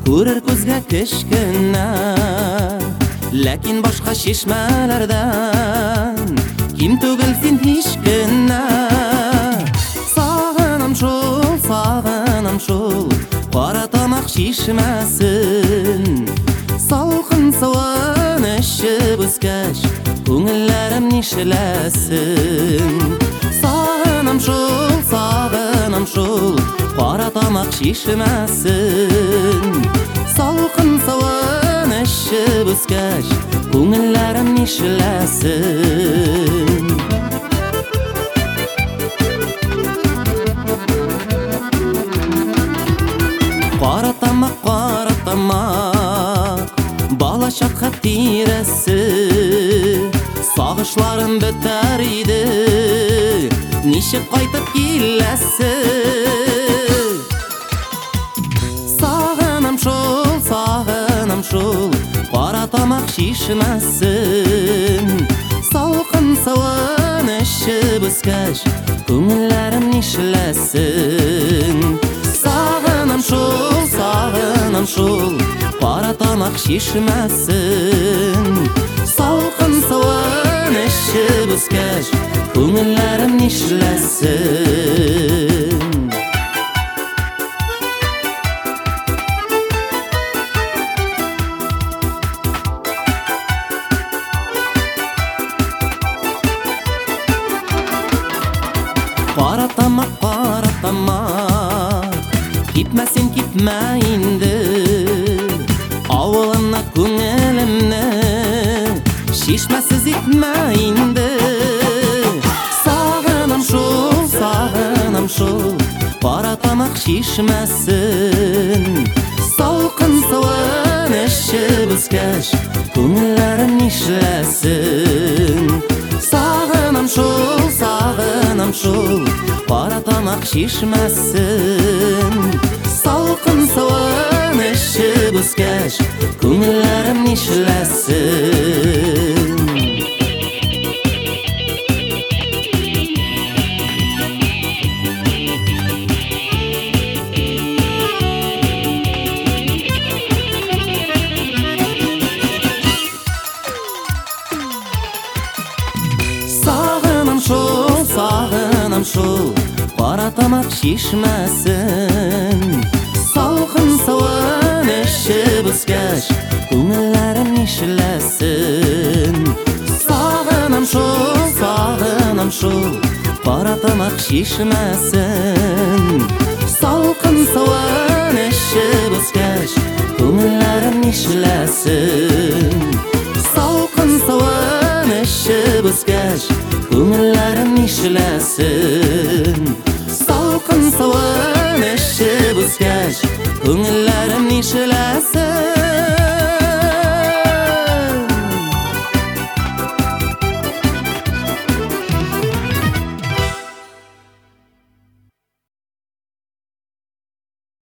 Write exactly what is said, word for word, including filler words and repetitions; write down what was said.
Күрер күзгә кечкенә, ләкин башка чишмәләрдән ким түгел син һич кенә. Сагынам шул, сагынам шул кара тамак чишмәсен. Салкын суын эчеп үскәч, күңелләрем нишләсен. Сагынам шул, сагынам шул кара тамак чишмәсен. Салкын суын эчеп үскәч, күңелләрем нишләсен. Кара тамак, кара тамак, балачак хатирәсе. Сагышларым бетәр иде, ничек кайтып киләсе. Сагынам шул, сагынам шул кара тамак чишмәсен. Салкын суын эчеп үскәч, күңелләрем нишләсен. Сагынам шул, сагынам шул кара тамак чишмәсен. Салкын суын эчеп үскәч, күңелләрем нишләсен. Кара тамак, кара тамак, китмә син, китмә инде. Авылымна күңелемне чишмәсез итмә инде. Сагынам шул, сагынам шул кара тамак чишмәсен. Салкын суын эчеп үскәч, күңелләрем нишләсен. Сагынам шул, сагынам шул кара тамак чишмәсен. Салкын суын эчеп үскәч, күңелләрем нишләсен. Сагынам шул, сагынам шул кара тамак чишмәсен. Салкын суын эчеп үскәч, күңелләрем нишләсен. Сагынам шул, сагынам шул кара тамак чишмәсен. Салкын суын эчеп үскәч, күңелләрем нишләсен. Салкын суын эчеп үскәч, күңелләрем нишләсен. Салкын суын эчеп үскәч, күңелләрем